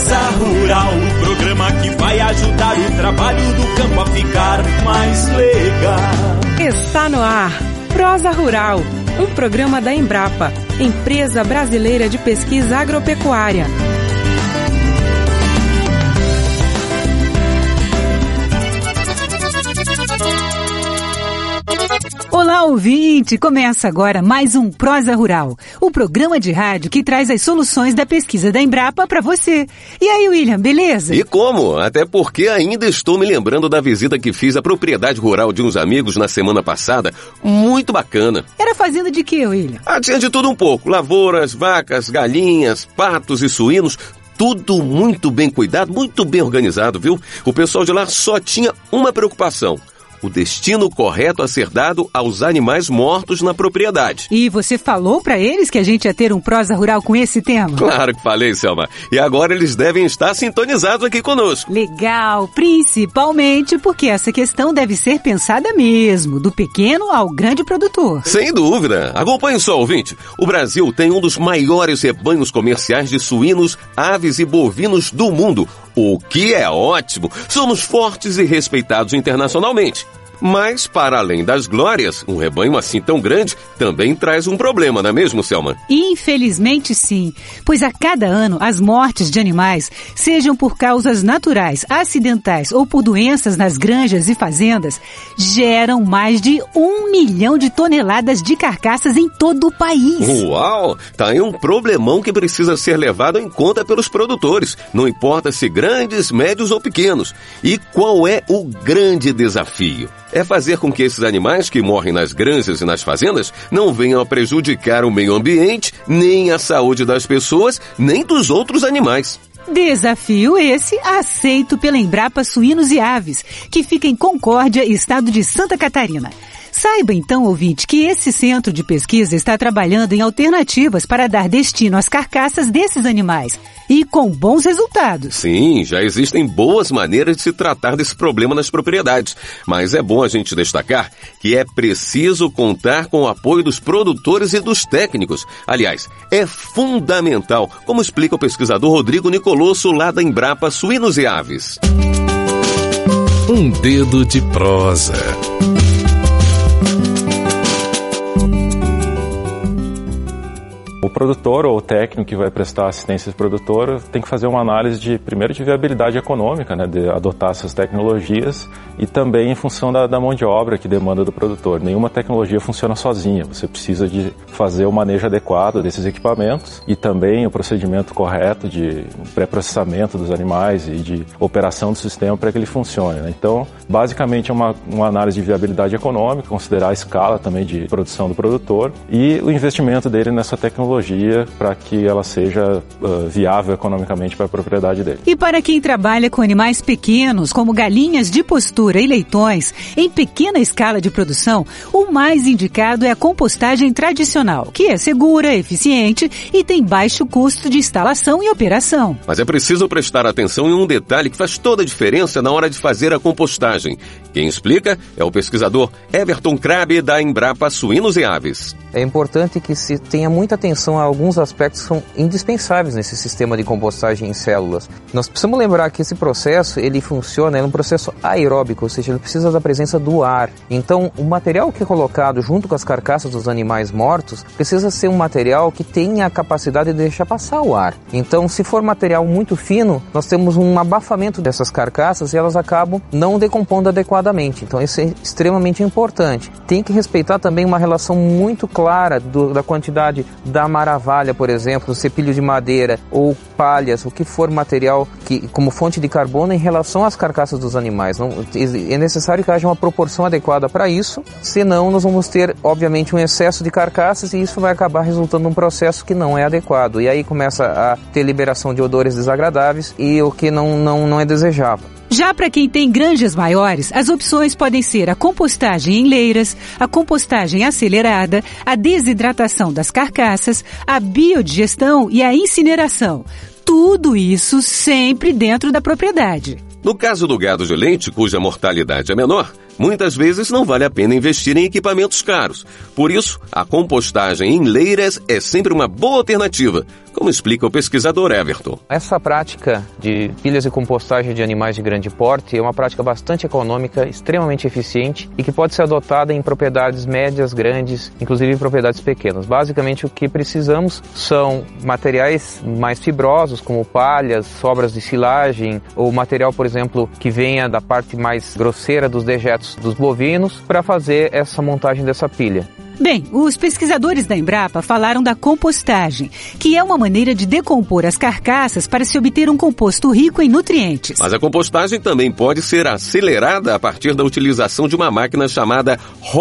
Prosa Rural, o programa que vai ajudar o trabalho do campo a ficar mais legal. Está no ar, Prosa Rural, um programa da Embrapa, Empresa Brasileira de Pesquisa Agropecuária. Olá, ouvinte! Começa agora mais um Prosa Rural, o programa de rádio que traz as soluções da pesquisa da Embrapa para você. E aí, William, beleza? E como? Até porque ainda estou me lembrando da visita que fiz à propriedade rural de uns amigos na semana passada. Muito bacana. Era fazenda de quê, William? Tinha de tudo um pouco. Lavouras, vacas, galinhas, patos e suínos. Tudo muito bem cuidado, muito bem organizado, viu? O pessoal de lá só tinha uma preocupação: o destino correto a ser dado aos animais mortos na propriedade. E você falou para eles que a gente ia ter um Prosa Rural com esse tema? Claro que falei, Selma. E agora eles devem estar sintonizados aqui conosco. Legal, principalmente porque essa questão deve ser pensada mesmo, do pequeno ao grande produtor. Sem dúvida. Acompanhe só, ouvinte. O Brasil tem um dos maiores rebanhos comerciais de suínos, aves e bovinos do mundo. O que é ótimo. Somos fortes e respeitados internacionalmente. Mas, para além das glórias, um rebanho assim tão grande também traz um problema, não é mesmo, Selma? Infelizmente, sim. Pois a cada ano, as mortes de animais, sejam por causas naturais, acidentais ou por doenças nas granjas e fazendas, geram mais de 1 milhão de toneladas de carcaças em todo o país. Uau! Tá aí um problemão que precisa ser levado em conta pelos produtores, não importa se grandes, médios ou pequenos. E qual é o grande desafio? É fazer com que esses animais que morrem nas granjas e nas fazendas não venham a prejudicar o meio ambiente, nem a saúde das pessoas, nem dos outros animais. Desafio esse aceito pela Embrapa Suínos e Aves, que fica em Concórdia, estado de Santa Catarina. Saiba então, ouvinte, que esse centro de pesquisa está trabalhando em alternativas para dar destino às carcaças desses animais. E com bons resultados. Sim, já existem boas maneiras de se tratar desse problema nas propriedades. Mas é bom a gente destacar que é preciso contar com o apoio dos produtores e dos técnicos. Aliás, é fundamental, como explica o pesquisador Rodrigo Nicolosso, lá da Embrapa Suínos e Aves. Um dedo de prosa. O produtor ou o técnico que vai prestar assistência ao produtor tem que fazer uma análise primeiro de viabilidade econômica, né, de adotar essas tecnologias, e também em função da mão de obra que demanda do produtor. Nenhuma tecnologia funciona sozinha, você precisa de fazer o manejo adequado desses equipamentos e também o procedimento correto de pré-processamento dos animais e de operação do sistema para que ele funcione, né? Então, basicamente é uma análise de viabilidade econômica, considerar a escala também de produção do produtor e o investimento dele nessa tecnologia para que ela seja viável economicamente para a propriedade dele. E para quem trabalha com animais pequenos, como galinhas de postura e leitões, em pequena escala de produção, o mais indicado é a compostagem tradicional, que é segura, eficiente e tem baixo custo de instalação e operação. Mas é preciso prestar atenção em um detalhe que faz toda a diferença na hora de fazer a compostagem. Quem explica é o pesquisador Everton Crabe, da Embrapa Suínos e Aves. É importante que se tenha muita atenção a alguns aspectos que são indispensáveis nesse sistema de compostagem em células. Nós precisamos lembrar que esse processo, ele funciona, é um processo aeróbico, ou seja, ele precisa da presença do ar. Então, o material que é colocado junto com as carcaças dos animais mortos precisa ser um material que tenha a capacidade de deixar passar o ar. Então, se for material muito fino, nós temos um abafamento dessas carcaças e elas acabam não decompondo adequadamente. Então, isso é extremamente importante. Tem que respeitar também uma relação muito clara da quantidade da maravalha, por exemplo, cepilho de madeira ou palhas, o que for material como fonte de carbono em relação às carcaças dos animais. É necessário que haja uma proporção adequada para isso, senão nós vamos ter, obviamente, um excesso de carcaças e isso vai acabar resultando num processo que não é adequado. E aí começa a ter liberação de odores desagradáveis e o que não é desejável. Já para quem tem granjas maiores, as opções podem ser a compostagem em leiras, a compostagem acelerada, a desidratação das carcaças, a biodigestão e a incineração. Tudo isso sempre dentro da propriedade. No caso do gado de leite, cuja mortalidade é menor, muitas vezes não vale a pena investir em equipamentos caros. Por isso, a compostagem em leiras é sempre uma boa alternativa. como explica o pesquisador Everton. Essa prática de pilhas e compostagem de animais de grande porte é uma prática bastante econômica, extremamente eficiente e que pode ser adotada em propriedades médias, grandes, inclusive em propriedades pequenas. Basicamente, o que precisamos são materiais mais fibrosos, como palhas, sobras de silagem ou material, por exemplo, que venha da parte mais grosseira dos dejetos dos bovinos para fazer essa montagem dessa pilha. Bem, os pesquisadores da Embrapa falaram da compostagem, que é uma maneira de decompor as carcaças para se obter um composto rico em nutrientes. Mas a compostagem também pode ser acelerada a partir da utilização de uma máquina chamada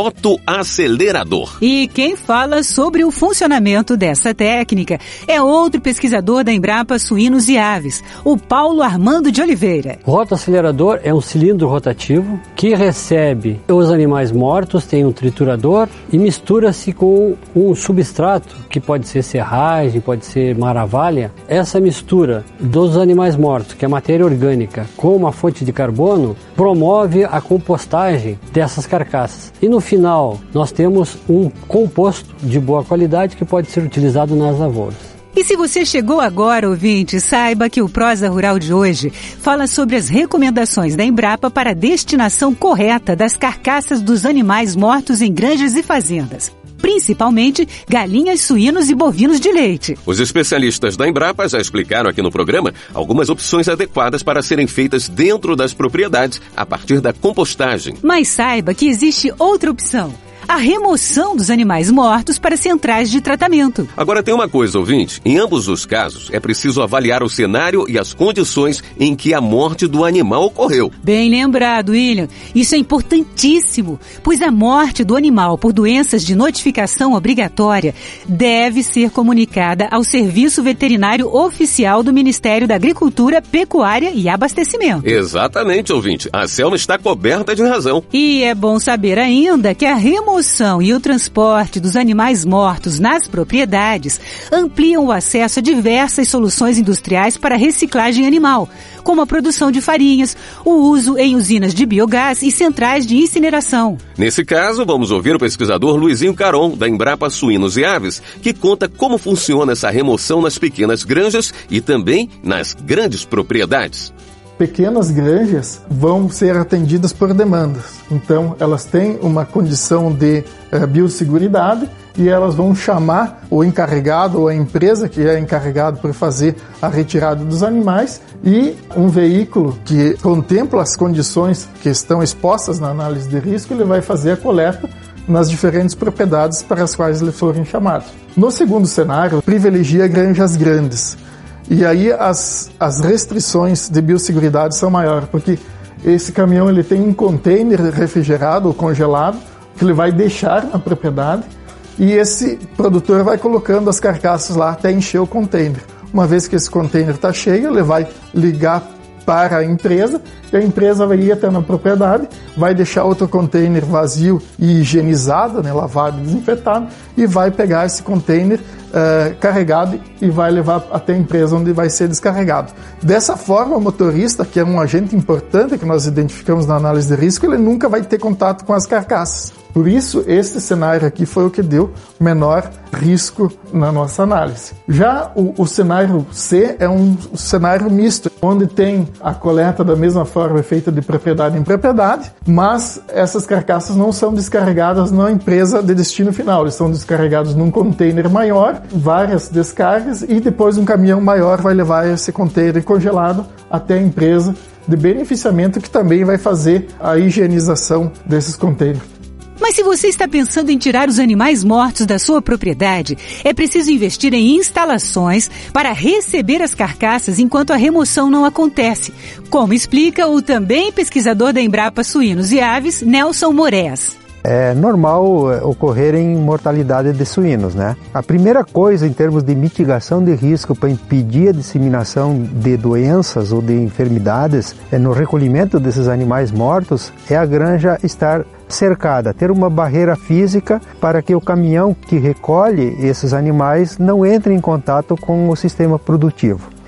rotoacelerador. E quem fala sobre o funcionamento dessa técnica é outro pesquisador da Embrapa Suínos e Aves, o Paulo Armando de Oliveira. O rotoacelerador é um cilindro rotativo que recebe os animais mortos, tem um triturador e mistura-se com um substrato, que pode ser serragem, pode ser maravalha. Essa mistura dos animais mortos, que é matéria orgânica, com uma fonte de carbono, promove a compostagem dessas carcaças. E no final, nós temos um composto de boa qualidade que pode ser utilizado nas lavouras. E se você chegou agora, ouvinte, saiba que o Prosa Rural de hoje fala sobre as recomendações da Embrapa para a destinação correta das carcaças dos animais mortos em granjas e fazendas, principalmente galinhas, suínos e bovinos de leite. Os especialistas da Embrapa já explicaram aqui no programa algumas opções adequadas para serem feitas dentro das propriedades a partir da compostagem. Mas saiba que existe outra opção: a remoção dos animais mortos para centrais de tratamento. Agora tem uma coisa, ouvinte, em ambos os casos é preciso avaliar o cenário e as condições em que a morte do animal ocorreu. Bem lembrado, William. Isso é importantíssimo, pois a morte do animal por doenças de notificação obrigatória deve ser comunicada ao Serviço Veterinário Oficial do Ministério da Agricultura, Pecuária e Abastecimento. Exatamente, ouvinte. A Selma está coberta de razão. E é bom saber ainda que a remoção e o transporte dos animais mortos nas propriedades ampliam o acesso a diversas soluções industriais para reciclagem animal, como a produção de farinhas, o uso em usinas de biogás e centrais de incineração. Nesse caso, vamos ouvir o pesquisador Luizinho Caron, da Embrapa Suínos e Aves, que conta como funciona essa remoção nas pequenas granjas e também nas grandes propriedades. Pequenas granjas vão ser atendidas por demandas. Então, elas têm uma condição de biosseguridade e elas vão chamar o encarregado ou a empresa que é encarregado por fazer a retirada dos animais e um veículo que contempla as condições que estão expostas na análise de risco, ele vai fazer a coleta nas diferentes propriedades para as quais ele forem chamados. No segundo cenário, privilegia granjas grandes. E aí as restrições de biosseguridade são maiores, porque esse caminhão ele tem um container refrigerado ou congelado que ele vai deixar na propriedade e esse produtor vai colocando as carcaças lá até encher o container. Uma vez que esse container está cheio, ele vai ligar para a empresa e a empresa vai ir até na propriedade, vai deixar outro container vazio e higienizado, né, lavado e desinfetado, e vai pegar esse container carregado e vai levar até a empresa onde vai ser descarregado. Dessa forma, o motorista, que é um agente importante que nós identificamos na análise de risco, ele nunca vai ter contato com as carcaças. Por isso, esse cenário aqui foi o que deu menor risco na nossa análise. Já o cenário C é um cenário misto, onde tem a coleta da mesma forma feita de propriedade em propriedade, mas essas carcaças não são descarregadas na empresa de destino final, eles são descarregados num container maior, várias descargas, e depois um caminhão maior vai levar esse container congelado até a empresa de beneficiamento, que também vai fazer a higienização desses containers. Mas se você está pensando em tirar os animais mortos da sua propriedade, é preciso investir em instalações para receber as carcaças enquanto a remoção não acontece, como explica o também pesquisador da Embrapa Suínos e Aves, Nelson Moraes. É normal ocorrerem mortalidade de suínos, né? A primeira coisa em termos de mitigação de risco para impedir a disseminação de doenças ou de enfermidades no recolhimento desses animais mortos é a granja estar cercada, ter uma barreira física para que o caminhão que recolhe esses animais não entre em contato com o sistema produtivo.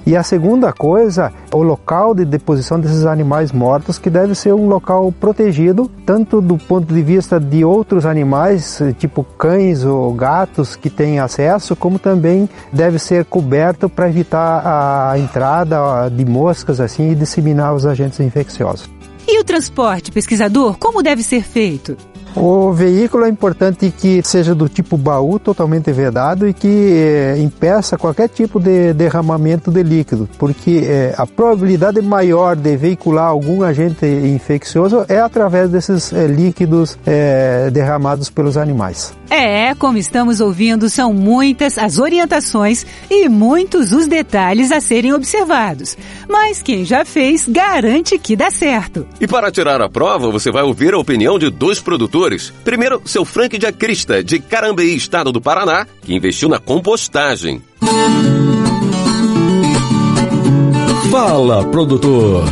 E a segunda coisa, o local de deposição desses animais mortos, que deve ser um local protegido, tanto do ponto de vista de outros animais, tipo cães ou gatos que têm acesso, como também deve ser coberto para evitar a entrada de moscas assim e disseminar os agentes infecciosos. E o transporte, pesquisador, como deve ser feito? O veículo é importante que seja do tipo baú, totalmente vedado, e que impeça qualquer tipo de derramamento de líquido, porque a probabilidade maior de veicular algum agente infeccioso é através desses líquidos derramados pelos animais. Como estamos ouvindo, são muitas as orientações e muitos os detalhes a serem observados. Mas quem já fez, garante que dá certo. E para tirar a prova, você vai ouvir a opinião de 2 produtores. Primeiro, seu Frank de Acrista, de Carambeí, estado do Paraná, que investiu na compostagem. Fala, produtor!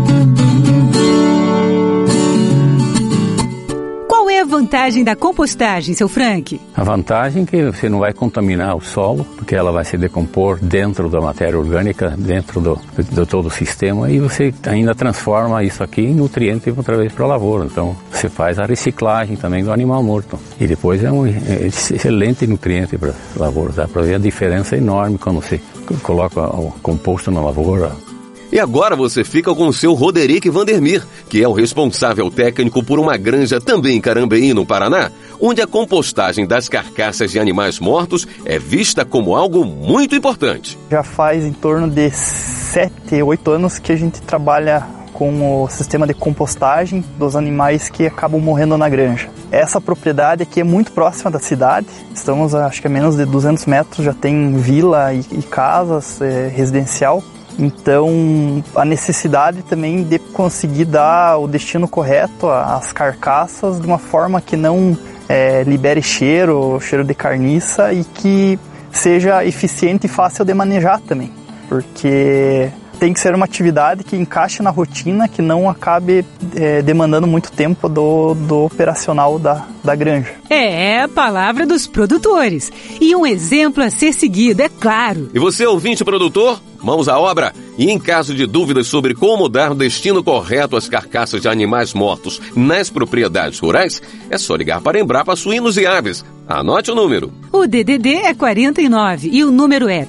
Qual é a vantagem da compostagem, seu Frank? A vantagem é que você não vai contaminar o solo, porque ela vai se decompor dentro da matéria orgânica, dentro do todo o sistema, e você ainda transforma isso aqui em nutriente outra vez para a lavoura. Então, você faz a reciclagem também do animal morto. E depois é um excelente nutriente para a lavoura. Dá para ver a diferença enorme quando você coloca o composto na lavoura. E agora você fica com o seu Roderick Vandermeer, que é o responsável técnico por uma granja também em Carambeí, no Paraná, onde a compostagem das carcaças de animais mortos é vista como algo muito importante. Já faz em torno de 7, 8 anos que a gente trabalha com o sistema de compostagem dos animais que acabam morrendo na granja. Essa propriedade aqui é muito próxima da cidade, estamos acho que a menos de 200 metros, já tem vila e casas residencial. Então, a necessidade também de conseguir dar o destino correto às carcaças de uma forma que não libere cheiro de carniça e que seja eficiente e fácil de manejar também. Porque tem que ser uma atividade que encaixe na rotina, que não acabe demandando muito tempo do operacional da granja. É a palavra dos produtores. E um exemplo a ser seguido, é claro. E você, ouvinte produtor, mãos à obra. E em caso de dúvidas sobre como dar o destino correto às carcaças de animais mortos nas propriedades rurais, é só ligar para a Embrapa Suínos e Aves. Anote o número. O DDD é 49 e o número é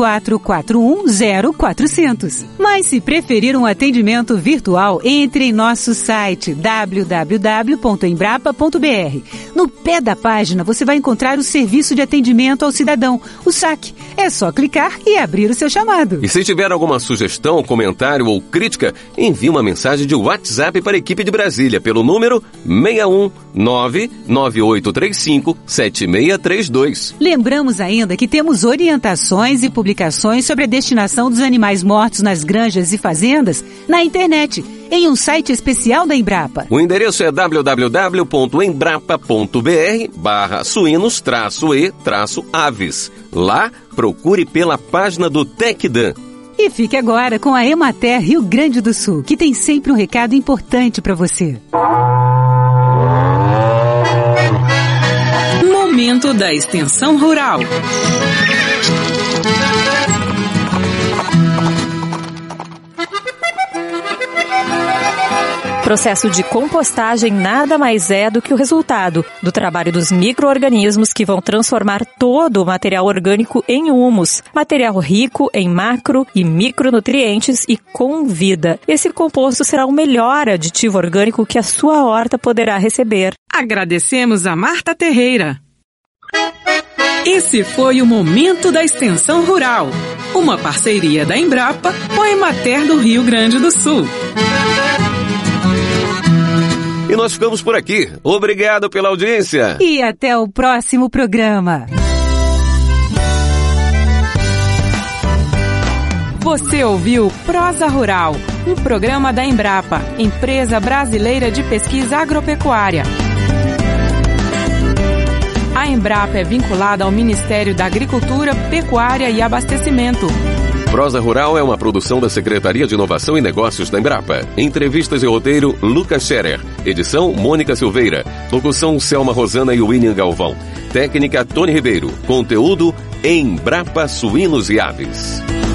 34410400. Mas se preferir um atendimento virtual, entre em nosso site www.embrapa.br. No pé da página você vai encontrar o serviço de atendimento ao cidadão, o SAC. É só clicar e abrir o seu chamado. E se tiver alguma sugestão, comentário ou crítica, envie uma mensagem de WhatsApp para a equipe de Brasília pelo número 61998357632. Lembramos ainda que temos orientações e publicações sobre a destinação dos animais mortos nas granjas e fazendas na internet, em um site especial da Embrapa. O endereço é www.embrapa.br/suínos-e-aves. Lá, procure pela página do TecDan. E fique agora com a Emater Rio Grande do Sul, que tem sempre um recado importante para você. Momento da Extensão Rural. O processo de compostagem nada mais é do que o resultado do trabalho dos micro-organismos que vão transformar todo o material orgânico em humus, material rico em macro e micronutrientes e com vida. Esse composto será o melhor aditivo orgânico que a sua horta poderá receber. Agradecemos a Marta Terreira. Esse foi o Momento da Extensão Rural, uma parceria da Embrapa com a Emater do Rio Grande do Sul. E nós ficamos por aqui. Obrigado pela audiência. E até o próximo programa. Você ouviu Prosa Rural, um programa da Embrapa, Empresa Brasileira de Pesquisa Agropecuária. A Embrapa é vinculada ao Ministério da Agricultura, Pecuária e Abastecimento. Prosa Rural é uma produção da Secretaria de Inovação e Negócios da Embrapa. Entrevistas e roteiro, Lucas Scherer. Edição, Mônica Silveira. Locução, Selma Rosana e William Galvão. Técnica, Tony Ribeiro. Conteúdo, Embrapa Suínos e Aves.